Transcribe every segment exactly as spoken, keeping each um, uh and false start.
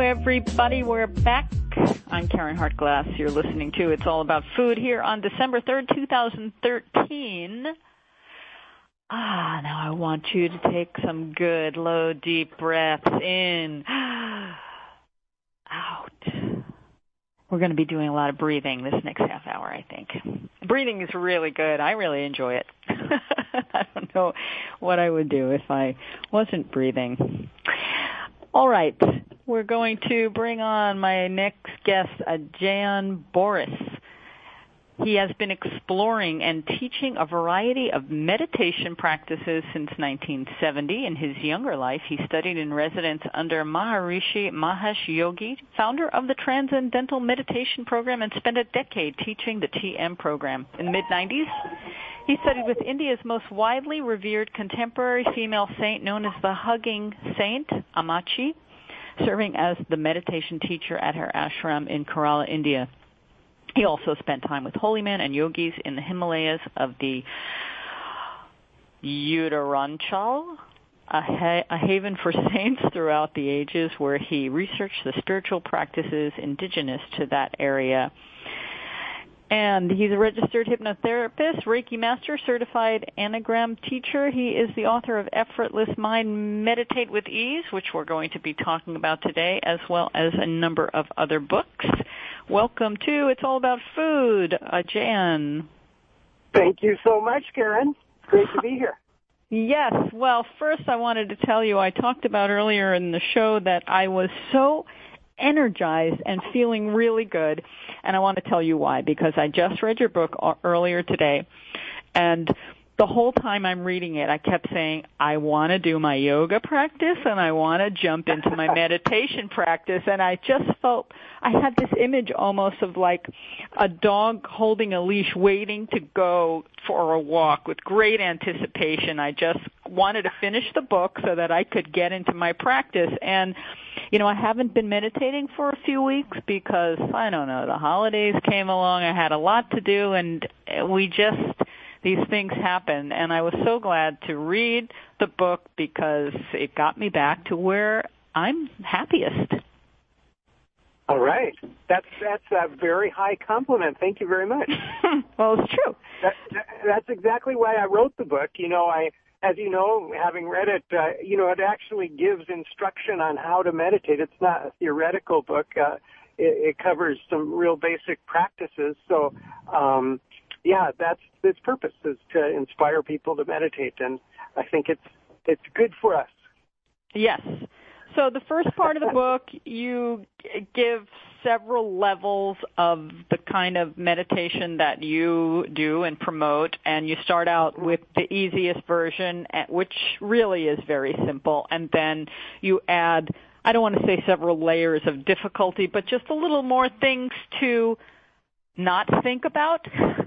everybody. We're back. I'm Karen Hartglass. You're listening to It's All About Food here on December third, twenty thirteen. Ah, now I want you to take some good, low, deep breaths in, out. We're going to be doing a lot of breathing this next half hour, I think. Breathing is really good. I really enjoy it. I don't know what I would do if I wasn't breathing. All right. We're going to bring on my next guest, Ajahn Boris. He has been exploring and teaching a variety of meditation practices since nineteen seventy. In his younger life, he studied in residence under Maharishi Mahesh Yogi, founder of the Transcendental Meditation Program, and spent a decade teaching the T M program. In the mid nineties, he studied with India's most widely revered contemporary female saint known as the Hugging Saint, Amachi, serving as the meditation teacher at her ashram in Kerala, India. He also spent time with holy men and yogis in the Himalayas of the Uttaranchal, a, ha- a haven for saints throughout the ages, where he researched the spiritual practices indigenous to that area. And he's a registered hypnotherapist, Reiki master, certified anagram teacher. He is the author of Effortless Mind, Meditate with Ease, which we're going to be talking about today, as well as a number of other books. Welcome to It's All About Food, Ajahn. Thank you so much, Karen. Great to be here. Yes. Well, first I wanted to tell you, I talked about earlier in the show that I was so energized and feeling really good, and I want to tell you why, because I just read your book earlier today, and the whole time I'm reading it, I kept saying, I want to do my yoga practice, and I want to jump into my meditation practice, and I just felt, I had this image almost of like a dog holding a leash waiting to go for a walk with great anticipation. I just wanted to finish the book so that I could get into my practice, and you know, I haven't been meditating for a few weeks because, I don't know, the holidays came along, I had a lot to do, and we just, these things happen. And I was so glad to read the book because it got me back to where I'm happiest. All right. That's that's a very high compliment. Thank you very much. Well, it's true. That, that's exactly why I wrote the book. You know, I... As you know, having read it, uh, you know, it actually gives instruction on how to meditate. It's not a theoretical book. Uh, it, it covers some real basic practices. So, um, yeah, that's its purpose, is to inspire people to meditate. And I think it's it's good for us. Yes. So the first part of the book, you give several levels of the kind of meditation that you do and promote, and you start out with the easiest version, which really is very simple, and then you add, I don't want to say several layers of difficulty, but just a little more things to not think about.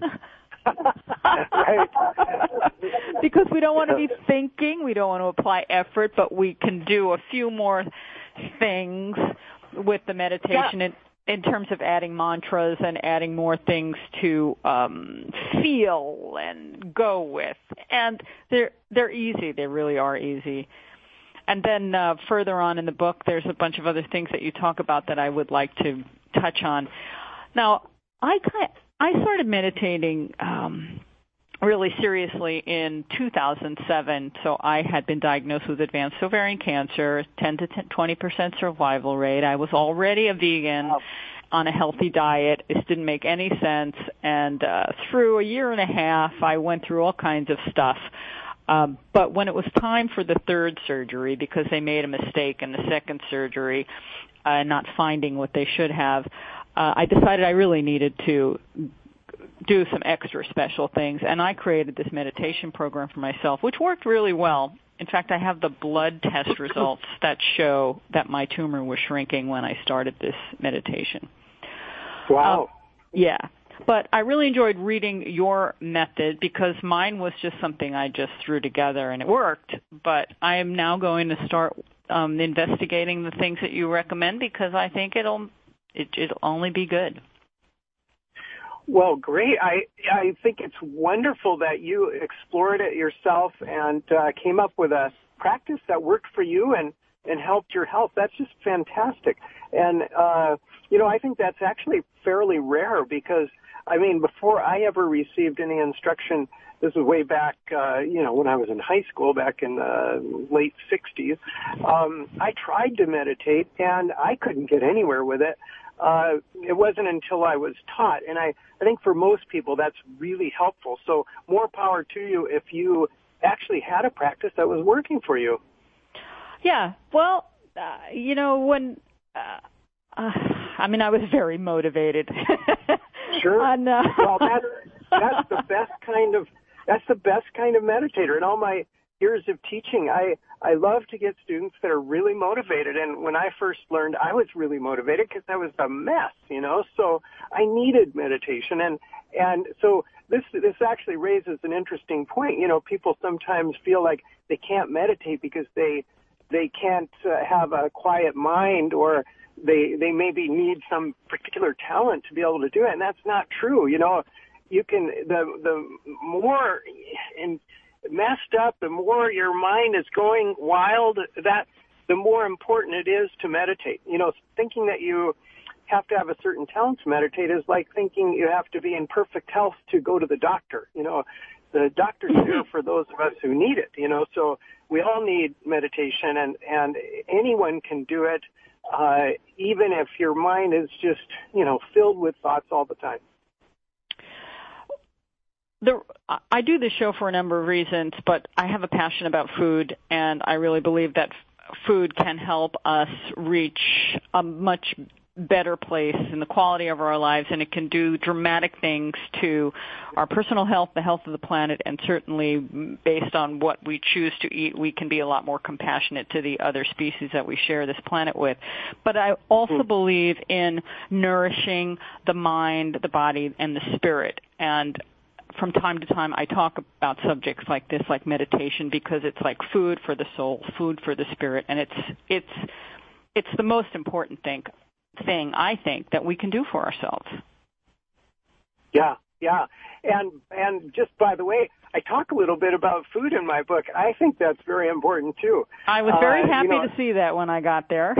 Right. Because we don't want to be thinking, we don't want to apply effort, but we can do a few more things with the meditation yeah. in, in terms of adding mantras and adding more things to um, feel and go with. And they're they're easy. They really are easy. And then uh, further on in the book, there's a bunch of other things that you talk about that I would like to touch on. Now, I kind I started meditating um, really seriously in two thousand seven. So I had been diagnosed with advanced ovarian cancer, ten to twenty percent survival rate. I was already a vegan wow. on a healthy diet. It didn't make any sense. And uh, through a year and a half, I went through all kinds of stuff. Um, but when it was time for the third surgery, because they made a mistake in the second surgery, uh, not finding what they should have, Uh, I decided I really needed to do some extra special things, and I created this meditation program for myself, which worked really well. In fact, I have the blood test results that show that my tumor was shrinking when I started this meditation. Wow. Um, yeah. But I really enjoyed reading your method because mine was just something I just threw together, and it worked. But I am now going to start um, investigating the things that you recommend because I think it'll It, it'll only be good. Well, great. I I think it's wonderful that you explored it yourself and uh, came up with a practice that worked for you and and helped your health, that's just fantastic. And, uh, you know, I think that's actually fairly rare because, I mean, before I ever received any instruction, this is way back, uh, you know, when I was in high school back in the late sixties, um, I tried to meditate and I couldn't get anywhere with it. Uh, it wasn't until I was taught, and I, I think for most people that's really helpful. So more power to you if you actually had a practice that was working for you. Yeah, well, uh, you know, when, uh, uh, I mean, I was very motivated. Sure. On, uh, well, that's, that's the best kind of, that's the best kind of meditator. In all my years of teaching, I, I love to get students that are really motivated. And when I first learned, I was really motivated because I was a mess, you know, so I needed meditation. And, and so this, this actually raises an interesting point. You know, people sometimes feel like they can't meditate because they, they can't uh, have a quiet mind, or they, they maybe need some particular talent to be able to do it. And that's not true. You know, you can, the, the more in, messed up, the more your mind is going wild, that the more important it is to meditate. You know, thinking that you have to have a certain talent to meditate is like thinking you have to be in perfect health to go to the doctor. You know, the doctor's there for those of us who need it, you know, so we all need meditation, and, and anyone can do it, uh, even if your mind is just, you know, filled with thoughts all the time. The, I do this show for a number of reasons, but I have a passion about food, and I really believe that f- food can help us reach a much better place in the quality of our lives, and it can do dramatic things to our personal health, the health of the planet, and certainly based on what we choose to eat, we can be a lot more compassionate to the other species that we share this planet with. But I also mm-hmm. believe in nourishing the mind, the body, and the spirit. And from time to time, I talk about subjects like this, like meditation, because it's like food for the soul, food for the spirit, and it's it's it's the most important thing, thing I think, that we can do for ourselves. Yeah, yeah, and and just by the way, I talk a little bit about food in my book. I think that's very important too. I was very uh, happy you know, to see that when I got there.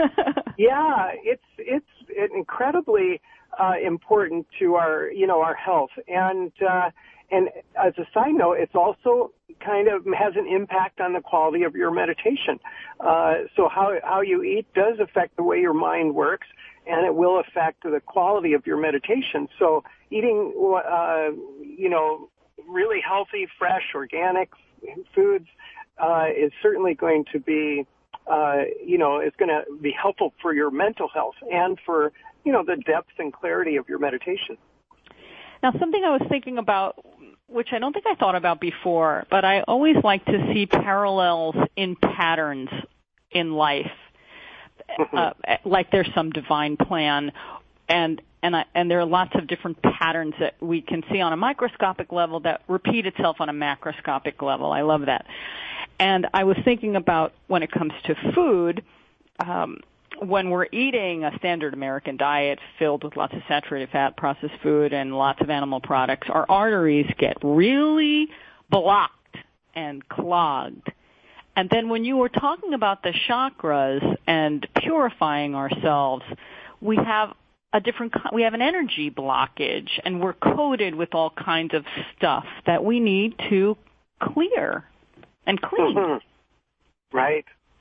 Yeah, it's it's incredibly uh, important to our, you know, our health. And, uh, and as a side note, it's also kind of has an impact on the quality of your meditation. Uh, so how, how you eat does affect the way your mind works, and it will affect the quality of your meditation. So eating, uh, you know, really healthy, fresh, organic foods, uh, is certainly going to be, uh, you know, it's going to be helpful for your mental health and for, you know, the depth and clarity of your meditation. Now, something I was thinking about, which I don't think I thought about before, but I always like to see parallels in patterns in life, mm-hmm. uh, like there's some divine plan, and and I, and there are lots of different patterns that we can see on a microscopic level that repeat itself on a macroscopic level. I love that. And I was thinking about when it comes to food, um, when we're eating a standard American diet filled with lots of saturated fat, processed food, and lots of animal products, our arteries get really blocked and clogged. And then when you were talking about the chakras and purifying ourselves, we have a different, we have an energy blockage, and we're coated with all kinds of stuff that we need to clear and clean. Mm-hmm. Right.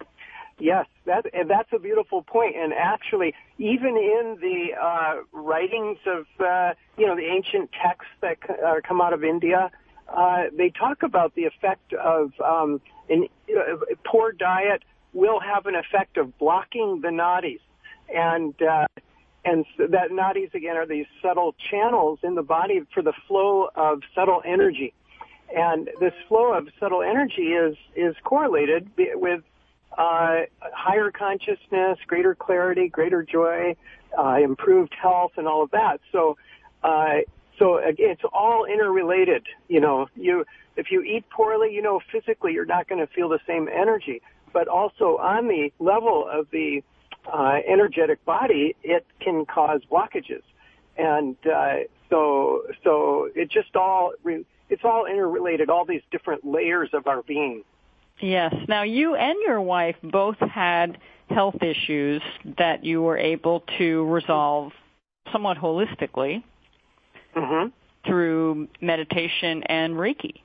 Yes, that, and that's a beautiful point. And actually, even in the uh, writings of, uh, you know, the ancient texts that uh, come out of India, uh, they talk about the effect of um, an, uh, poor diet will have an effect of blocking the nadis. And uh, and so that nadis, again, are these subtle channels in the body for the flow of subtle energy. And this flow of subtle energy is, is correlated with Uh, higher consciousness, greater clarity, greater joy, uh, improved health, and all of that. So, uh, so again, it's all interrelated. You know, you if you eat poorly, you know, physically you're not going to feel the same energy, but also on the level of the uh, energetic body, it can cause blockages, and uh, so so it just all it's all interrelated. All these different layers of our being. Yes. Now, you and your wife both had health issues that you were able to resolve somewhat holistically mm-hmm. through meditation and Reiki.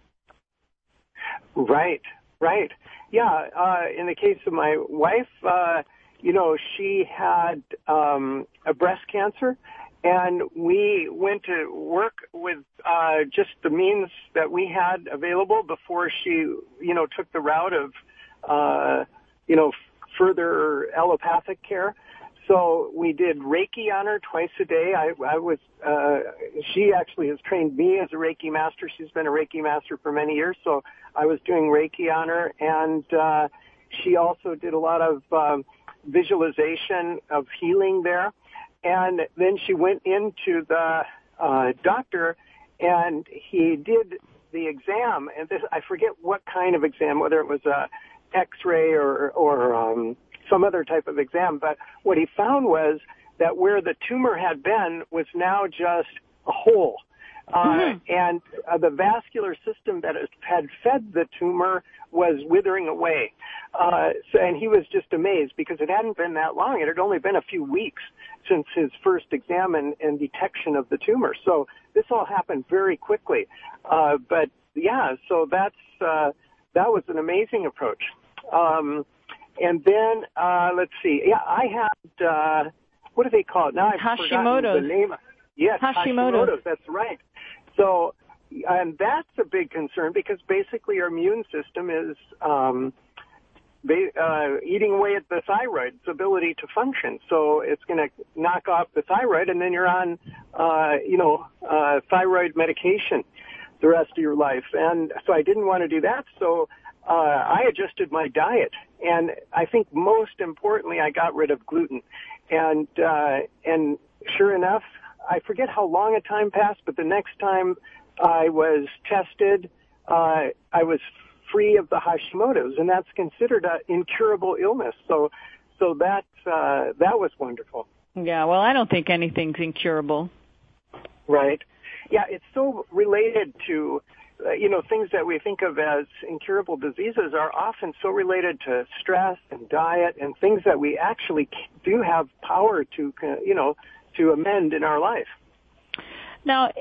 Right, right. Yeah, uh, in the case of my wife, uh, you know, she had um, a breast cancer, and we went to work with uh, just the means that we had available before she, you know, took the route of, uh, you know, further allopathic care. So we did Reiki on her twice a day. I, I was, uh, she actually has trained me as a Reiki master. She's been a Reiki master for many years. So I was doing Reiki on her, and, uh, she also did a lot of, um, visualization of healing there. And then she went into the, uh, doctor, and he did the exam, and this, I forget what kind of exam, whether it was a X-ray or, or, um, some other type of exam, but what he found was that where the tumor had been was now just a hole. Uh, mm-hmm. And uh, the vascular system that had fed the tumor was withering away. Uh, so, and he was just amazed because it hadn't been that long. It had only been a few weeks since his first exam and, and detection of the tumor. So this all happened very quickly. Uh, but yeah, so that's, uh, that was an amazing approach. Um, And then, uh, let's see. Yeah, I had, uh, what do they call it? Now I've Hashimoto's. forgotten the name. Yes, Hashimoto's. Hashimoto's. That's right. So, and that's a big concern because basically our immune system is, um, ba- uh, eating away at the thyroid's ability to function. So it's going to knock off the thyroid, and then you're on, uh, you know, uh, thyroid medication the rest of your life. And so I didn't want to do that. So, Uh, I adjusted my diet, and I think most importantly, I got rid of gluten. And, uh, and sure enough, I forget how long a time passed, but the next time I was tested, uh, I was free of the Hashimoto's, and that's considered an incurable illness. So, so that, uh, that was wonderful. Yeah, well, I don't think anything's incurable. Right. Yeah, it's so related to, Uh, you know, things that we think of as incurable diseases are often so related to stress and diet and things that we actually do have power to, you know, to amend in our life. Now,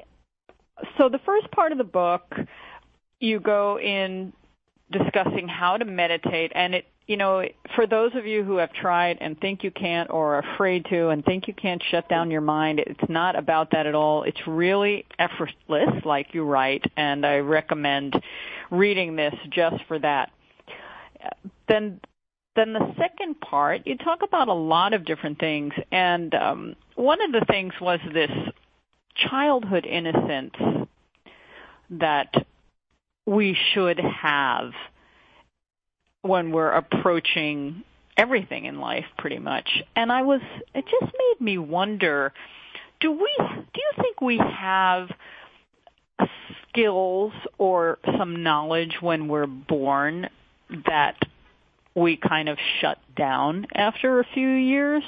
so the first part of the book, you go in discussing how to meditate, and it, you know, for those of you who have tried and think you can't or are afraid to and think you can't shut down your mind, it's not about that at all. It's really effortless, like you write, and I recommend reading this just for that. Then, then the second part, you talk about a lot of different things, and um, one of the things was this childhood innocence that we should have when we're approaching everything in life, pretty much. And I was, it just made me wonder, do we, do you think we have skills or some knowledge when we're born that we kind of shut down after a few years?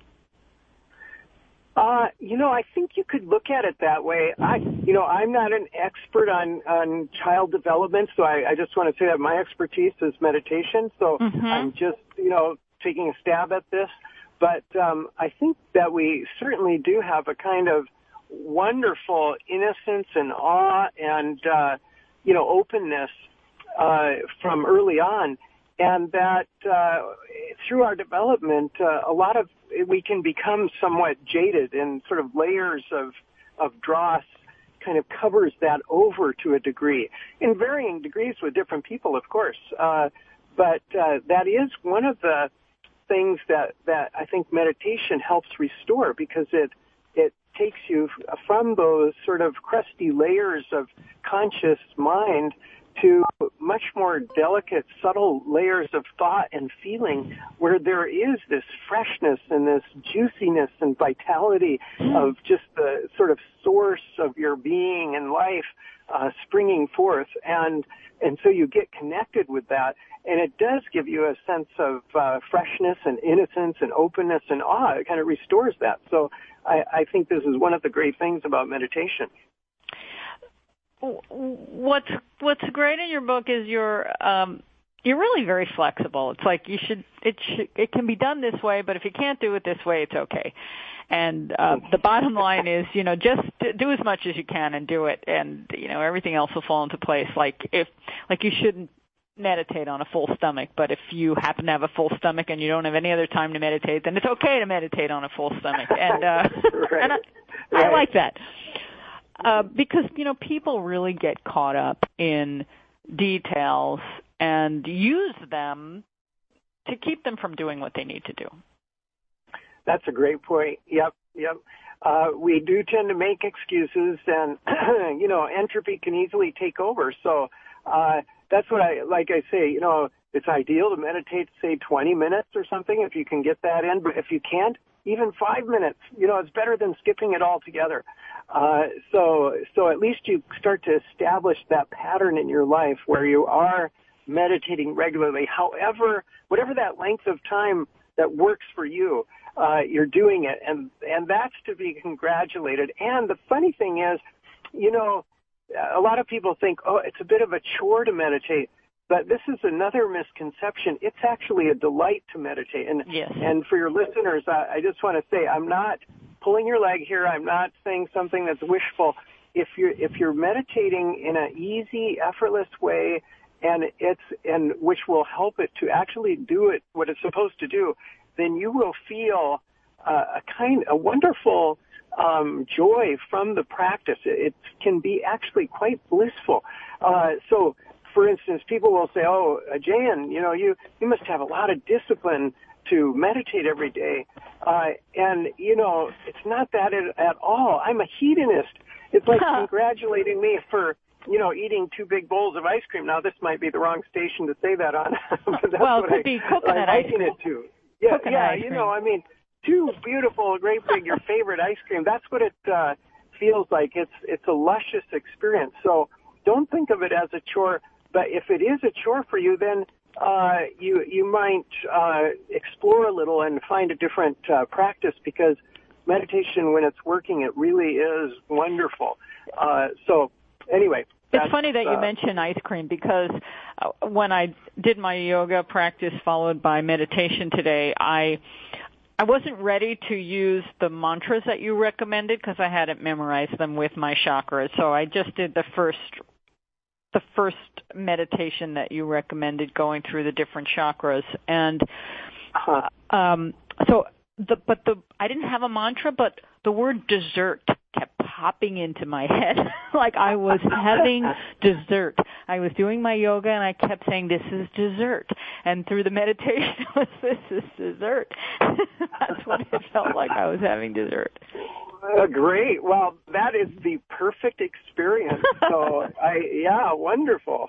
Uh, you know, I think you could look at it that way. I, you know, I'm not an expert on, on child development, so I, I just want to say that my expertise is meditation, so mm-hmm. I'm just, you know, taking a stab at this. But um, I think that we certainly do have a kind of wonderful innocence and awe and, uh, you know, openness uh, from early on. And that uh, through our development, uh, a lot of we can become somewhat jaded, and sort of layers of of dross kind of covers that over to a degree, in varying degrees with different people, of course. Uh, but uh, that is one of the things that that I think meditation helps restore, because it it takes you from those sort of crusty layers of conscious mind to much more delicate, subtle layers of thought and feeling, where there is this freshness and this juiciness and vitality of just the sort of source of your being and life uh, springing forth. And and so you get connected with that, and it does give you a sense of uh, freshness and innocence and openness and awe. It kind of restores that. So I, I think this is one of the great things about meditation. What's what's great in your book is your um, you're really very flexible. It's like you should, it should, it can be done this way, but if you can't do it this way, it's okay. And uh, the bottom line is, you know, just do as much as you can and do it, and you know, everything else will fall into place. Like if, like you shouldn't meditate on a full stomach, but if you happen to have a full stomach and you don't have any other time to meditate, then it's okay to meditate on a full stomach. And, uh, right. and I, right. I like that. Uh, because, you know, people really get caught up in details and use them to keep them from doing what they need to do. That's a great point. Yep, yep. Uh, we do tend to make excuses, and, you know, entropy can easily take over. So, uh, that's what I, like I say, you know, it's ideal to meditate, say, twenty minutes or something if you can get that in. But if you can't, even five minutes, you know, it's better than skipping it altogether. Uh, so, so at least you start to establish that pattern in your life where you are meditating regularly. However, whatever that length of time that works for you, uh, you're doing it. And, and that's to be congratulated. And the funny thing is, you know, a lot of people think, oh, it's a bit of a chore to meditate, but this is another misconception. It's actually a delight to meditate. And, yes. and for your listeners, I, I just want to say, I'm not pulling your leg here. I'm not saying something that's wishful. If you're, if you're meditating in an easy, effortless way, and it's, and which will help it to actually do it, what it's supposed to do, then you will feel uh, a kind, a wonderful Um, joy from the practice. It, it can be actually quite blissful. Uh, so, for instance, people will say, oh, Ajayan, you know, you, you must have a lot of discipline to meditate every day. Uh, and, you know, it's not that at, at all. I'm a hedonist. It's like congratulating me for, you know, eating two big bowls of ice cream. Now, this might be the wrong station to say that on. But that's well, it what could I, be coconut I ice cream. it to. Yeah, coconut yeah, ice you cream. know, I mean, two beautiful, great big, your favorite ice cream. That's what it uh, feels like. It's it's a luscious experience. So don't think of it as a chore. But if it is a chore for you, then uh, you you might uh, explore a little and find a different uh, practice, because meditation, when it's working, it really is wonderful. Uh, so anyway. It's funny that you uh, mention ice cream, because uh, when I did my yoga practice followed by meditation today, I I wasn't ready to use the mantras that you recommended because I hadn't memorized them with my chakras. So I just did the first the first meditation that you recommended, going through the different chakras. And uh, um, so, the, but the I didn't have a mantra, but the word dessert kept popping into my head like I was having dessert. I was doing my yoga and I kept saying, this is dessert. And through the meditation, it was, this is dessert. That's what it felt like, I was having dessert. Uh, great. Well, that is the perfect experience. So, I yeah, wonderful.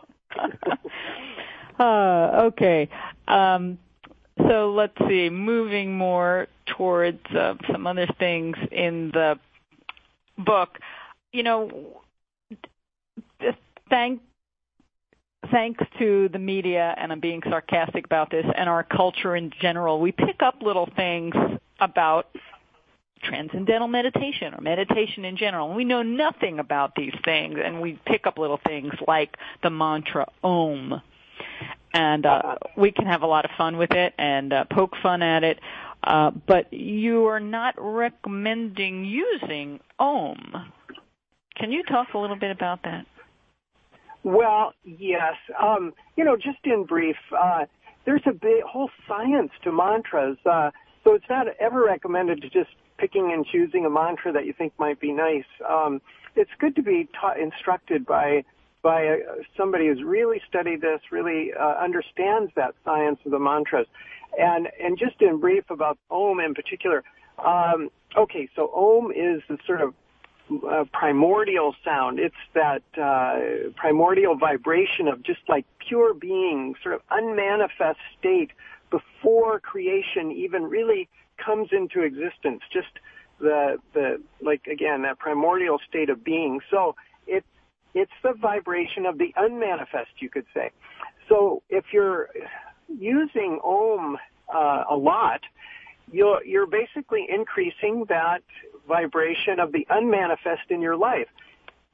uh, okay. Um, so let's see, moving more towards uh, some other things in the book. You know, thank, thanks to the media, and I'm being sarcastic about this, and our culture in general, we pick up little things about transcendental meditation or meditation in general. We know nothing about these things, and we pick up little things like the mantra Om. And uh, we can have a lot of fun with it and uh, poke fun at it. Uh, but you are not recommending using Om. Can you talk a little bit about that? Well, yes. Um, you know, just in brief, uh, there's a big whole science to mantras. Uh, so it's not ever recommended to just picking and choosing a mantra that you think might be nice. Um, it's good to be taught, instructed by by uh, somebody who's really studied this, really uh, understands that science of the mantras. And and just in brief about Om in particular, um, okay, so Om is the sort of uh, primordial sound. It's that uh, primordial vibration of just like pure being, sort of unmanifest state before creation even really comes into existence. Just the the like again that primordial state of being. So it's it's the vibration of the unmanifest, you could say. So if you're using Om uh, a lot, you're, you're basically increasing that vibration of the unmanifest in your life.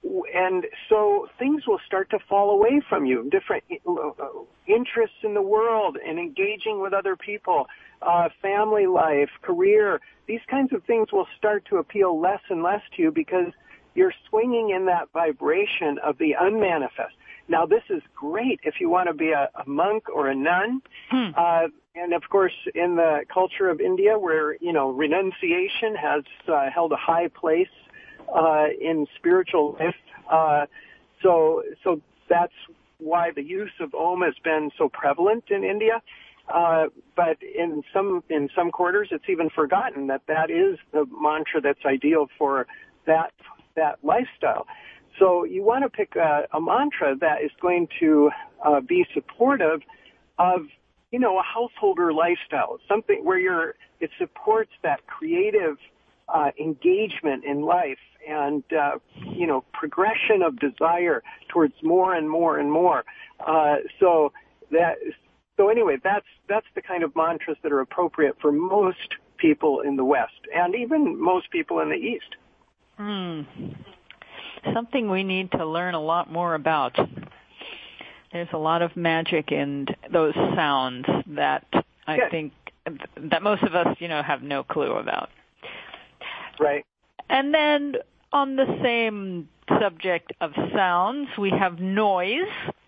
and so things will start to fall away from you. Different interests in the world and engaging with other people, uh, family life, career, these kinds of things will start to appeal less and less to you because you're swinging in that vibration of the unmanifest. Now, this is great if you want to be a, a monk or a nun. Hmm. Uh, and, of course, in the culture of India where, you know, renunciation has uh, held a high place uh, in spiritual life. Uh, so, so that's why the use of Om has been so prevalent in India. Uh, but in some in some quarters, it's even forgotten that that is the mantra that's ideal for that that lifestyle. So you want to pick a, a mantra that is going to uh, be supportive of, you know, a householder lifestyle, something where you're, it supports that creative uh, engagement in life and, uh, you know, progression of desire towards more and more and more. Uh, so that, so anyway, that's, that's the kind of mantras that are appropriate for most people in the West and even most people in the East. Hmm. Something we need to learn a lot more about. There's a lot of magic in those sounds that I yes. think that most of us, you know, have no clue about. Right. And then on the same subject of sounds, we have noise.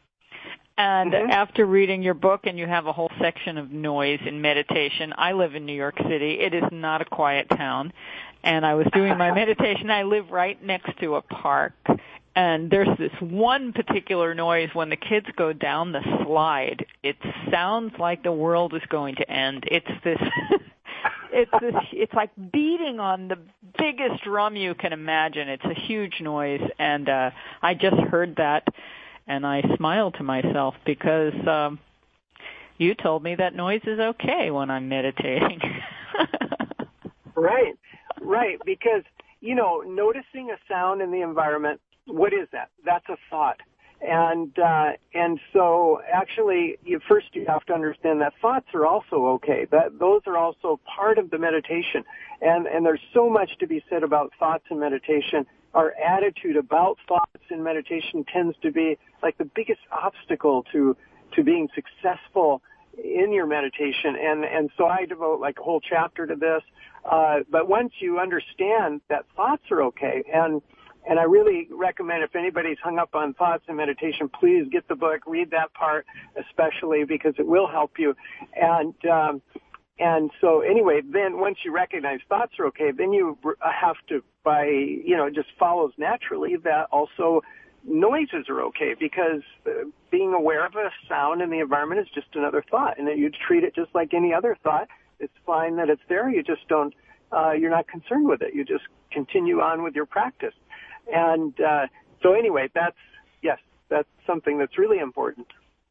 And mm-hmm. after reading your book, and you have a whole section of noise in meditation, I live in New York City. It is not a quiet town. And I was doing my meditation. I live right next to a park. And there's this one particular noise when the kids go down the slide. It sounds like the world is going to end. It's this, it's this, it's like beating on the biggest drum you can imagine. It's a huge noise. And, uh, I just heard that and I smiled to myself because, um, you told me that noise is okay when I'm meditating. Right. Right, because, you know, noticing a sound in the environment, what is that? That's a thought. And uh, and so actually, you, first you have to understand that thoughts are also okay. That those are also part of the meditation. And, and there's so much to be said about thoughts in meditation. Our attitude about thoughts in meditation tends to be like the biggest obstacle to to being successful in your meditation. And, and so I devote like a whole chapter to this. Uh, but once you understand that thoughts are okay, and and I really recommend if anybody's hung up on thoughts and meditation, please get the book, read that part especially because it will help you. And um, and so anyway, then once you recognize thoughts are okay, then you have to, by, you know, it just follows naturally that also noises are okay because uh, being aware of a sound in the environment is just another thought, and that you treat it just like any other thought. It's fine that it's there. You just don't, uh, you're not concerned with it. You just continue on with your practice. And uh, so anyway, that's, yes, that's something that's really important.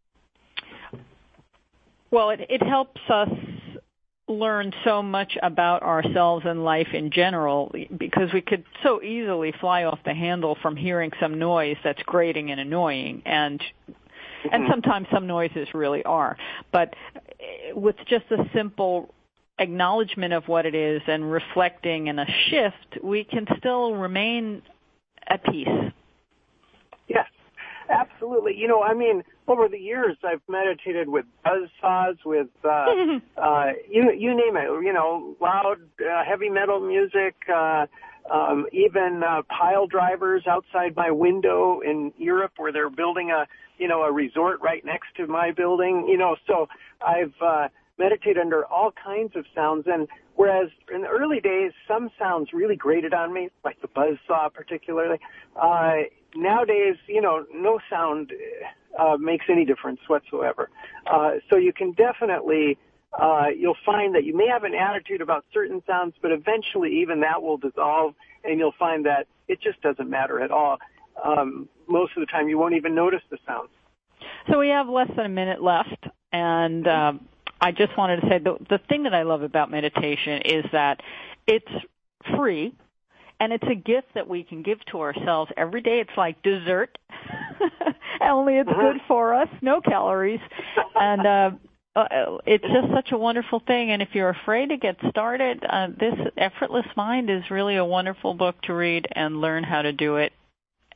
Well, it, it helps us learn so much about ourselves and life in general because we could so easily fly off the handle from hearing some noise that's grating and annoying, and mm-hmm. and sometimes some noises really are. But with just a simple acknowledgement of what it is and reflecting and a shift, we can still remain at peace. Yes, absolutely. You know, I mean, over the years, I've meditated with buzzsaws, with, uh, uh, you, you name it, you know, loud, uh, heavy metal music, uh, um, even, uh, pile drivers outside my window in Europe where they're building a, you know, a resort right next to my building, you know, so I've, uh, meditated under all kinds of sounds. And whereas in the early days, some sounds really grated on me, like the buzzsaw particularly, uh, nowadays, you know, no sound uh, makes any difference whatsoever. Uh, so you can definitely, uh, you'll find that you may have an attitude about certain sounds, but eventually even that will dissolve, and you'll find that it just doesn't matter at all. Um, most of the time, you won't even notice the sounds. So we have less than a minute left, and uh, I just wanted to say the, the thing that I love about meditation is that it's free. And it's a gift that we can give to ourselves every day. It's like dessert, only it's good for us, no calories. And uh, uh, it's just such a wonderful thing. And if you're afraid to get started, uh, this Effortless Mind is really a wonderful book to read and learn how to do it.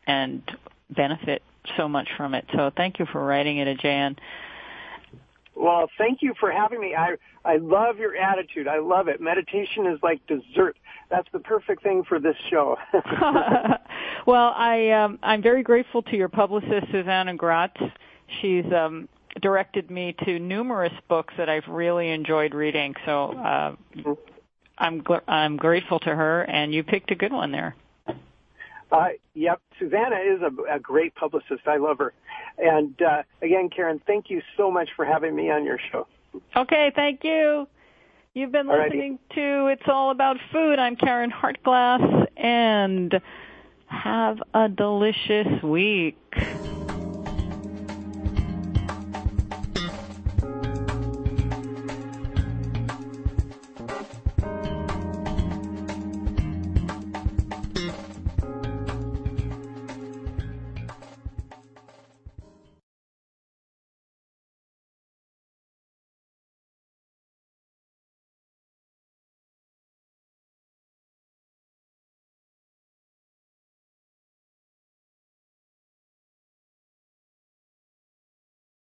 and benefit so much from it. So thank you for writing it, Ajan. Well, thank you for having me. I I love your attitude. I love it. Meditation is like dessert. That's the perfect thing for this show. Well, I um, I'm very grateful to your publicist, Susanna Gratz. She's um, directed me to numerous books that I've really enjoyed reading. So uh, I'm gl- I'm grateful to her, and you picked a good one there. Uh, yep, Susanna is a, a great publicist. I love her. And uh, again, Karen, thank you so much for having me on your show. Okay, thank you. You've been Alrighty. listening to It's All About Food. I'm Karen Hartglass, and have a delicious week.